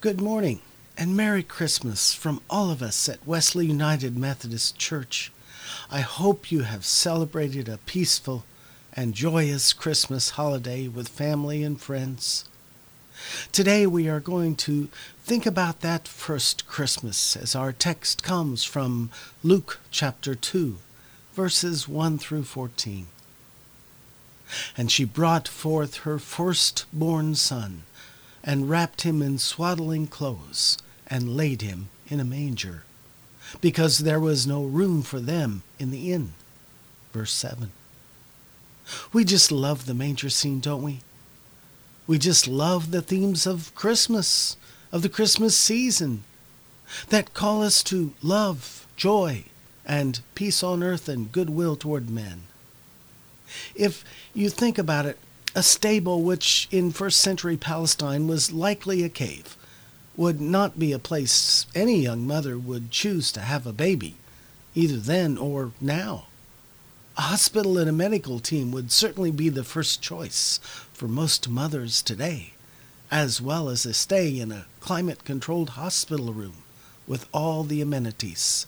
Good morning and Merry Christmas from all of us at Wesley United Methodist Church. I hope you have celebrated a peaceful and joyous Christmas holiday with family and friends. Today we are going to think about that first Christmas as our text comes from Luke chapter 2, verses 1 through 14. And she brought forth her firstborn son, and wrapped him in swaddling clothes, and laid him in a manger, because there was no room for them in the inn. Verse 7. We just love the manger scene, don't we? We just love the themes of Christmas, of the Christmas season, that call us to love, joy, and peace on earth and goodwill toward men. If you think about it, a stable which in first century Palestine was likely a cave would not be a place any young mother would choose to have a baby, either then or now. A hospital and a medical team would certainly be the first choice for most mothers today, as well as a stay in a climate-controlled hospital room with all the amenities.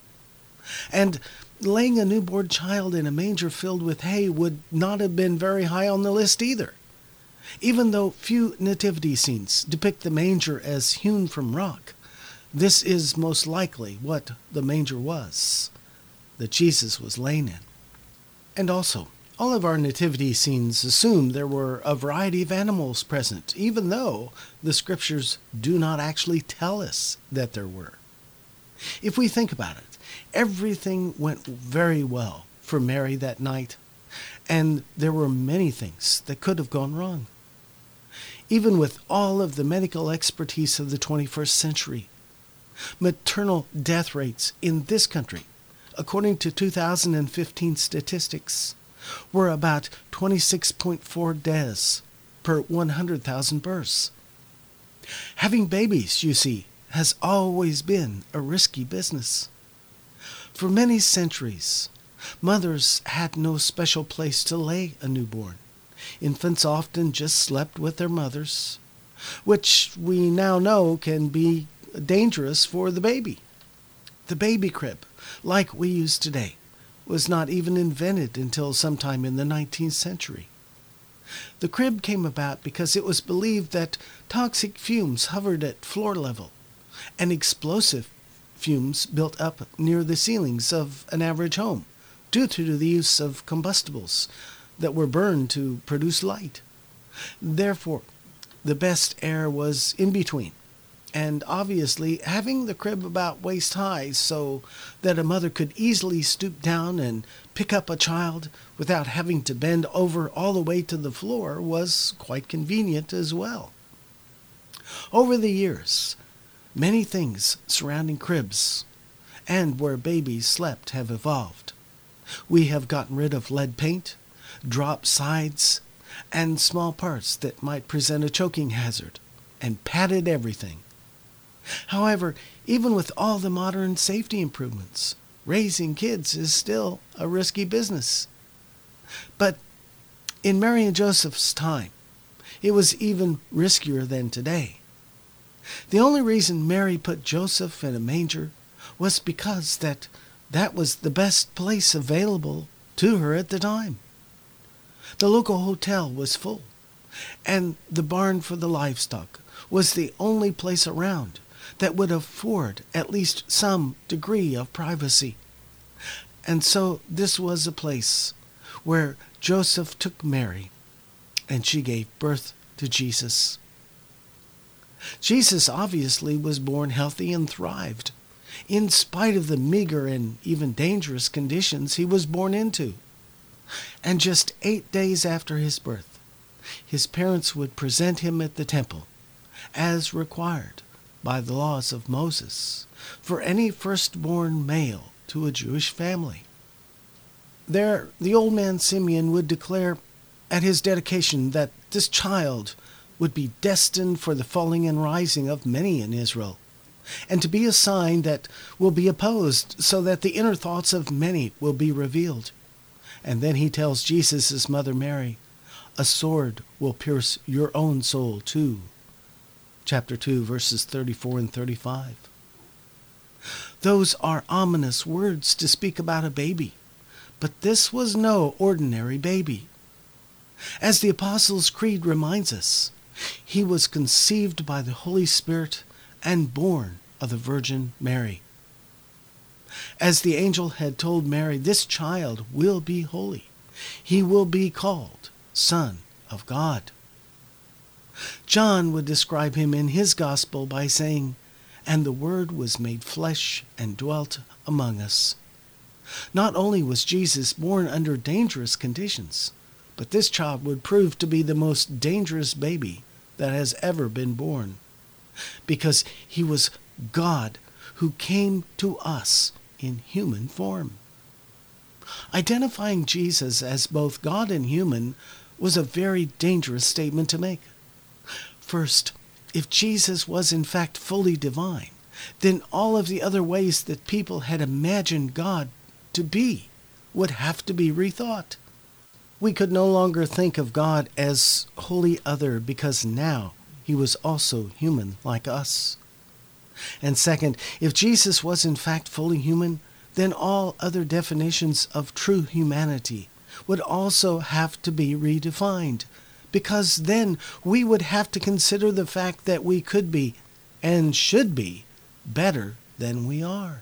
And laying a newborn child in a manger filled with hay would not have been very high on the list either. Even though few nativity scenes depict the manger as hewn from rock, this is most likely what the manger was, that Jesus was lain in. And also, all of our nativity scenes assume there were a variety of animals present, even though the scriptures do not actually tell us that there were. If we think about it, everything went very well for Mary that night, and there were many things that could have gone wrong. Even with all of the medical expertise of the 21st century, maternal death rates in this country, according to 2015 statistics, were about 26.4 deaths per 100,000 births. Having babies, you see, has always been a risky business. For many centuries, mothers had no special place to lay a newborn. Infants often just slept with their mothers, which we now know can be dangerous for the baby. The baby crib, like we use today, was not even invented until sometime in the 19th century. The crib came about because it was believed that toxic fumes hovered at floor level, and explosive fumes built up near the ceilings of an average home due to the use of combustibles that were burned to produce light. Therefore, the best air was in between, and obviously having the crib about waist high so that a mother could easily stoop down and pick up a child without having to bend over all the way to the floor was quite convenient as well. Over the years, many things surrounding cribs and where babies slept have evolved. We have gotten rid of lead paint, drop sides, and small parts that might present a choking hazard, and padded everything. However, even with all the modern safety improvements, raising kids is still a risky business. But in Mary and Joseph's time, it was even riskier than today. The only reason Mary put Joseph in a manger was because that was the best place available to her at the time. The local hotel was full, and the barn for the livestock was the only place around that would afford at least some degree of privacy. And so this was a place where Joseph took Mary, and she gave birth to Jesus. Jesus obviously was born healthy and thrived, in spite of the meager and even dangerous conditions he was born into. And just 8 days after his birth, his parents would present him at the temple, as required by the laws of Moses, for any firstborn male to a Jewish family. There, the old man Simeon would declare at his dedication that this child would be destined for the falling and rising of many in Israel, and to be a sign that will be opposed, so that the inner thoughts of many will be revealed. And then he tells Jesus' mother Mary, a sword will pierce your own soul too. chapter 2, verses 34 and 35. Those are ominous words to speak about a baby, but this was no ordinary baby. As the Apostles' Creed reminds us, he was conceived by the Holy Spirit and born of the Virgin Mary. As the angel had told Mary, this child will be holy. He will be called Son of God. John would describe him in his gospel by saying, "And the Word was made flesh and dwelt among us." Not only was Jesus born under dangerous conditions, but this child would prove to be the most dangerous baby that has ever been born, because he was God who came to us in human form. Identifying Jesus as both God and human was a very dangerous statement to make. First, if Jesus was in fact fully divine, then all of the other ways that people had imagined God to be would have to be rethought. We could no longer think of God as wholly other because now he was also human like us. And second, if Jesus was in fact fully human, then all other definitions of true humanity would also have to be redefined, because then we would have to consider the fact that we could be, and should be, better than we are.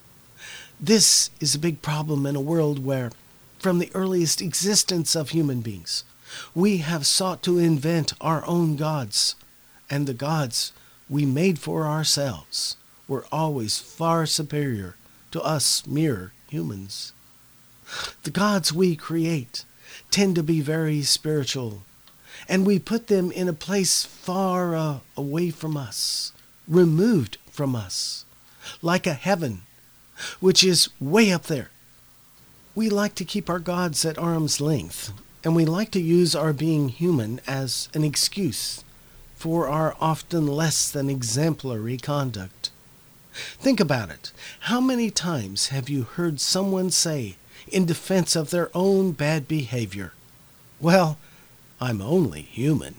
This is a big problem in a world where, from the earliest existence of human beings, we have sought to invent our own gods, and the gods we made for ourselves were always far superior to us mere humans. The gods we create tend to be very spiritual, and we put them in a place far away from us, removed from us, like a heaven, which is way up there. We like to keep our gods at arm's length, and we like to use our being human as an excuse for our often less than exemplary conduct. Think about it. How many times have you heard someone say, in defense of their own bad behavior, "Well, I'm only human"?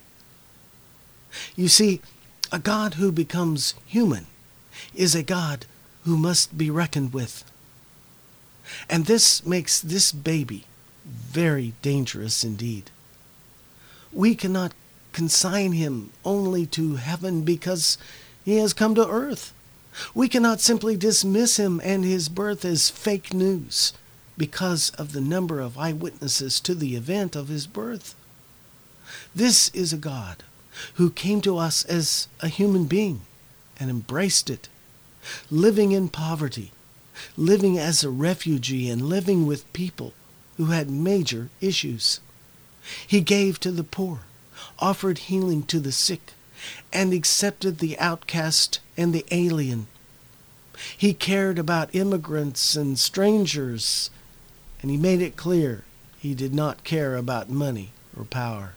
You see, a God who becomes human is a God who must be reckoned with. And this makes this baby very dangerous indeed. We cannot consign him only to heaven because he has come to earth. We cannot simply dismiss him and his birth as fake news because of the number of eyewitnesses to the event of his birth. This is a God who came to us as a human being and embraced it, living in poverty, living as a refugee, and living with people who had major issues. He gave to the poor, offered healing to the sick, and accepted the outcast and the alien. He cared about immigrants and strangers, and he made it clear he did not care about money or power.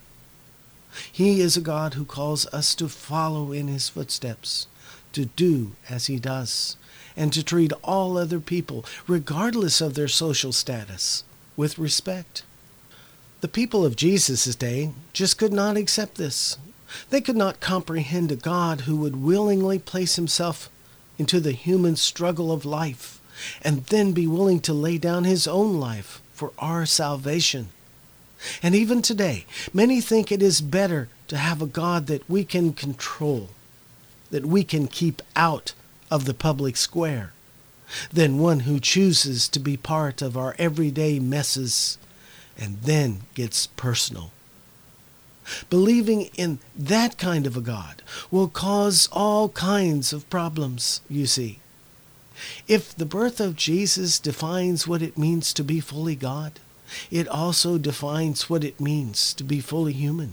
He is a God who calls us to follow in his footsteps, to do as he does, and to treat all other people, regardless of their social status, with respect. The people of Jesus' day just could not accept this. They could not comprehend a God who would willingly place himself into the human struggle of life and then be willing to lay down his own life for our salvation. And even today, many think it is better to have a God that we can control, that we can keep out of the public square, than one who chooses to be part of our everyday messes and then gets personal. Believing in that kind of a God will cause all kinds of problems, you see. If the birth of Jesus defines what it means to be fully God, it also defines what it means to be fully human.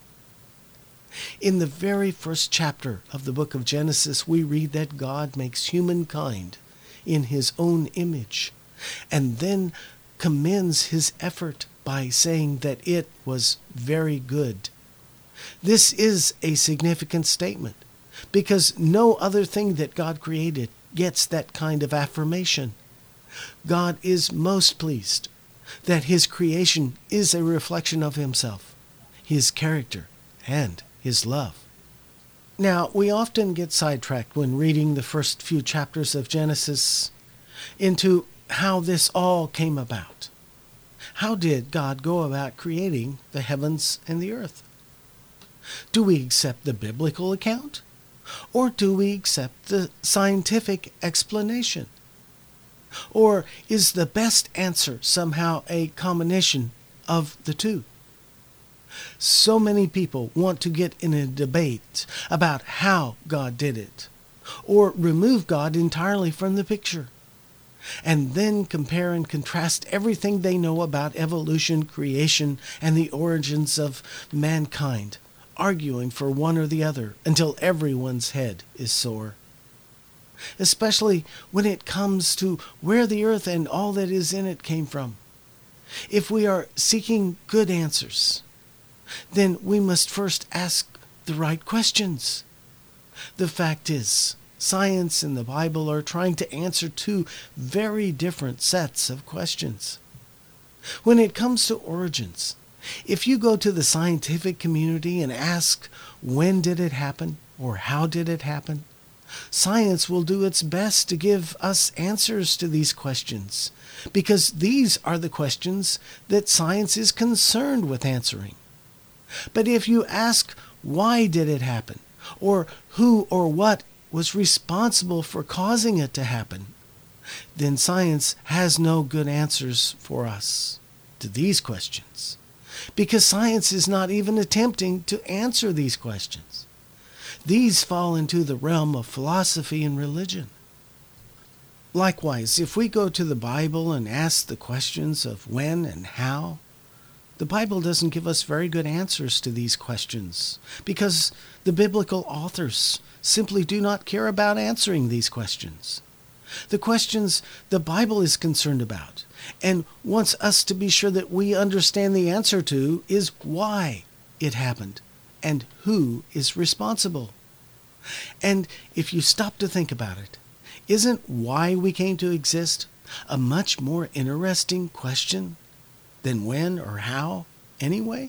In the very first chapter of the book of Genesis, we read that God makes humankind in his own image, and then commends his effort by saying that it was very good. This is a significant statement, because no other thing that God created gets that kind of affirmation. God is most pleased that his creation is a reflection of himself, his character, and his love. Now, we often get sidetracked when reading the first few chapters of Genesis into how this all came about. How did God go about creating the heavens and the earth? Do we accept the biblical account, or do we accept the scientific explanation? Or is the best answer somehow a combination of the two? So many people want to get in a debate about how God did it, or remove God entirely from the picture, and then compare and contrast everything they know about evolution, creation, and the origins of mankind, arguing for one or the other until everyone's head is sore. Especially when it comes to where the earth and all that is in it came from. If we are seeking good answers, then we must first ask the right questions. The fact is, science and the Bible are trying to answer two very different sets of questions. When it comes to origins, if you go to the scientific community and ask, when did it happen, or how did it happen, science will do its best to give us answers to these questions, because these are the questions that science is concerned with answering. But if you ask, why did it happen, or who or what was responsible for causing it to happen, then science has no good answers for us to these questions, because science is not even attempting to answer these questions. These fall into the realm of philosophy and religion. Likewise, if we go to the Bible and ask the questions of when and how, the Bible doesn't give us very good answers to these questions, because the biblical authors simply do not care about answering these questions. The questions the Bible is concerned about and wants us to be sure that we understand the answer to is why it happened and who is responsible. And if you stop to think about it, isn't why we came to exist a much more interesting question than when or how, anyway?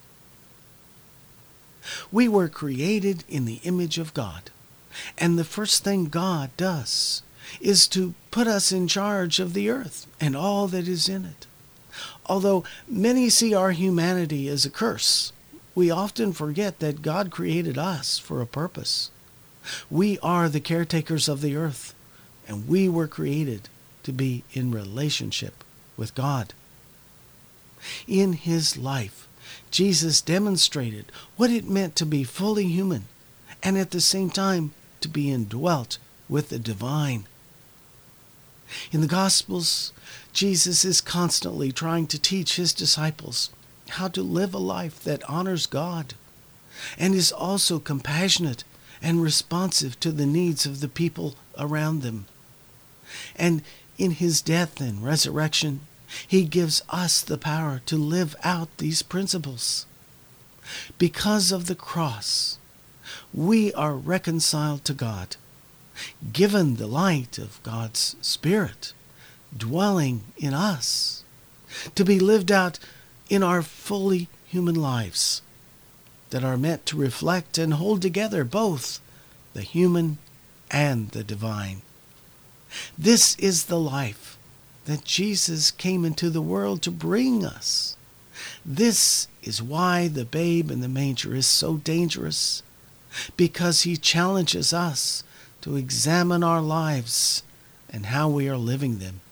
We were created in the image of God, and the first thing God does is to put us in charge of the earth and all that is in it. Although many see our humanity as a curse, we often forget that God created us for a purpose. We are the caretakers of the earth, and we were created to be in relationship with God. In his life, Jesus demonstrated what it meant to be fully human and at the same time to be indwelt with the divine. In the Gospels, Jesus is constantly trying to teach his disciples how to live a life that honors God and is also compassionate and responsive to the needs of the people around them. And in his death and resurrection, he gives us the power to live out these principles. Because of the cross, we are reconciled to God, given the light of God's Spirit dwelling in us, to be lived out in our fully human lives that are meant to reflect and hold together both the human and the divine. This is the life that Jesus came into the world to bring us. This is why the babe in the manger is so dangerous, because he challenges us to examine our lives and how we are living them.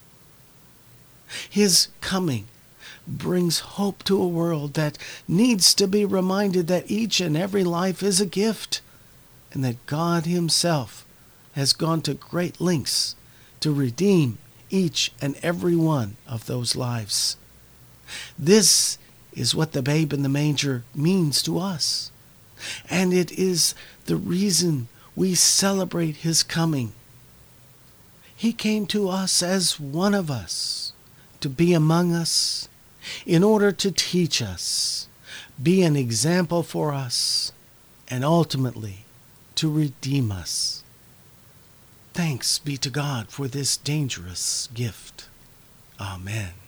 His coming brings hope to a world that needs to be reminded that each and every life is a gift, and that God himself has gone to great lengths to redeem each and every one of those lives. This is what the babe in the manger means to us, and it is the reason we celebrate his coming. He came to us as one of us, to be among us, in order to teach us, be an example for us, and ultimately to redeem us. Thanks be to God for this dangerous gift. Amen.